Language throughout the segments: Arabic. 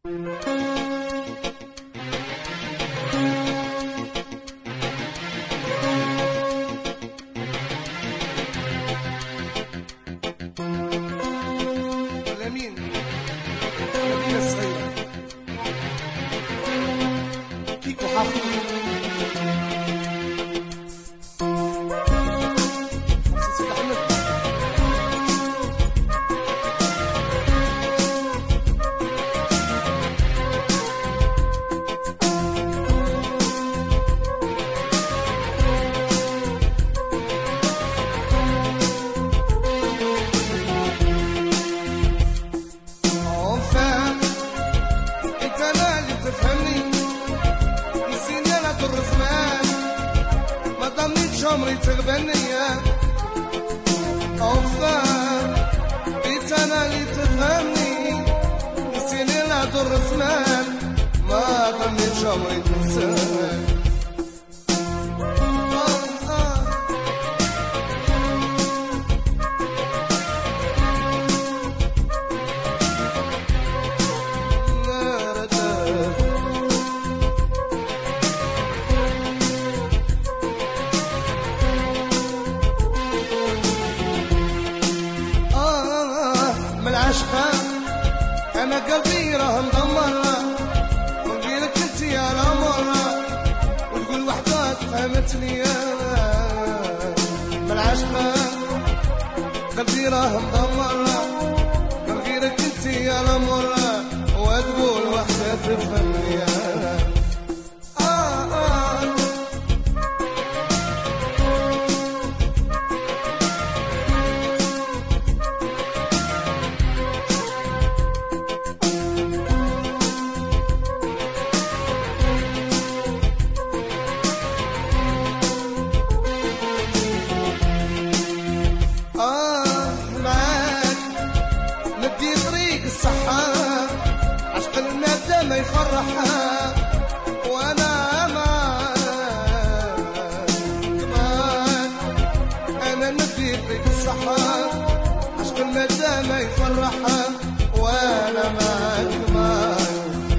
عمري تغبنية أوفان بيت أنا اللي تفهمني نسيني لا ضر زمان ما ضمنيش عمري تنساني أنا قلبي راه مدمر ونقولك انت يا الأمر وتقول وحدة فهمتني من العشقة قلبي راه مدمر ونقولك انت يا الأمر وتقول وحدة تفهمني ما يفرحها وانا كمان انا ندي فيك الصحة عشق المدى ما يفرحها وانا معاك كمان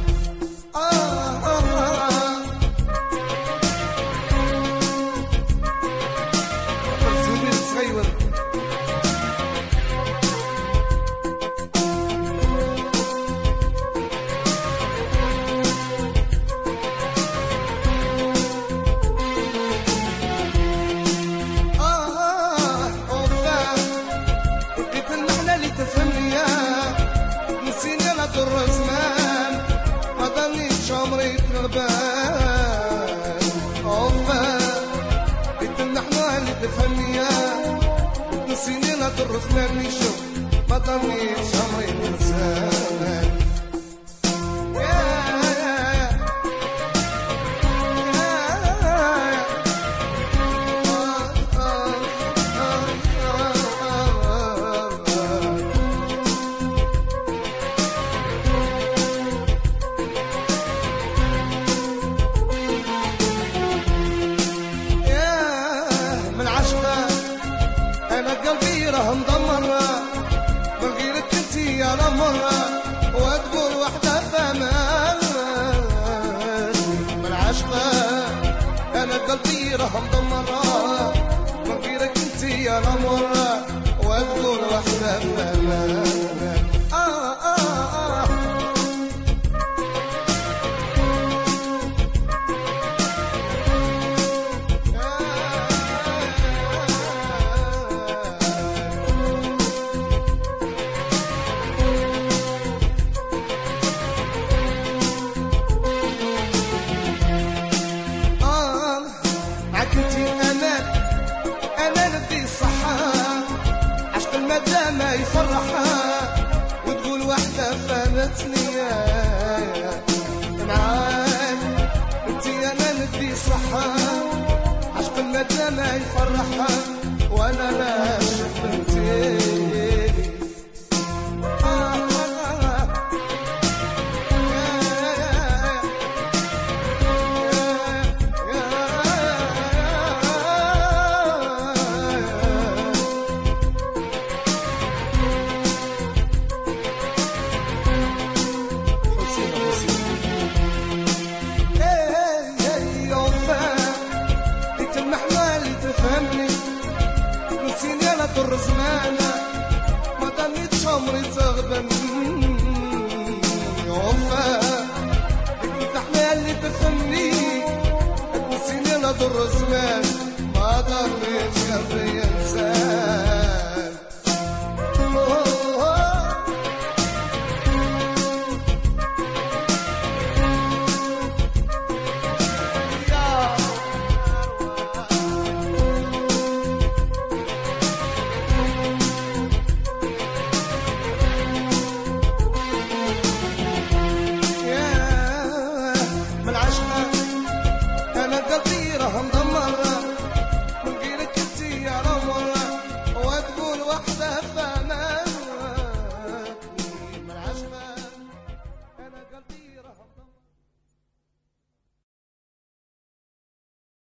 عمري تغبان أوفان بيت النحنا اللي تفهمني نسيني لا ترثناني شوف ما ضمنيش عمري تنساني مدمرة من غيرك انت يا الأمرة وتقول وحدة فمان من عشقة أنا قلبي راه مدمرة من غيرك انت يا الأمرة وتقول وحدة فمان ما يفرحها وتقول وحدة فانتني معاك انت انا ندي صحة عشق المدى ما يفرحها وانا لا شفنتي عمر وزمان